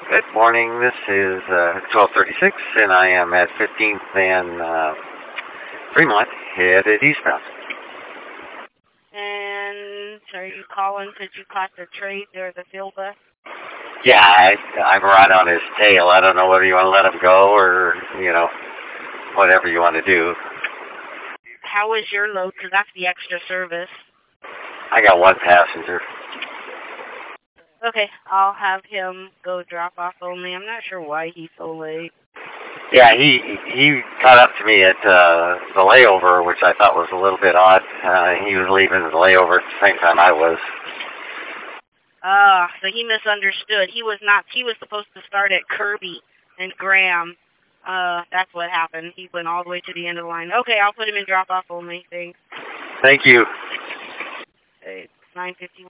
Good morning. This is 12:36, and I am at 15th and Fremont, headed eastbound. And so are you calling because you caught the trade or the field bus? Yeah, I'm right on his tail. I don't know whether you want to let him go or, whatever you want to do. How is your load? Because that's the extra service. I got one passenger. Okay, I'll have him go drop off only. I'm not sure why he's so late. Yeah, he caught up to me at the layover, which I thought was a little bit odd. He was leaving the layover at the same time I was. So he misunderstood. He was supposed to start at Kirby and Graham. That's what happened. He went all the way to the end of the line. Okay, I'll put him in drop off only. Thanks. Thank you. It's 9:51.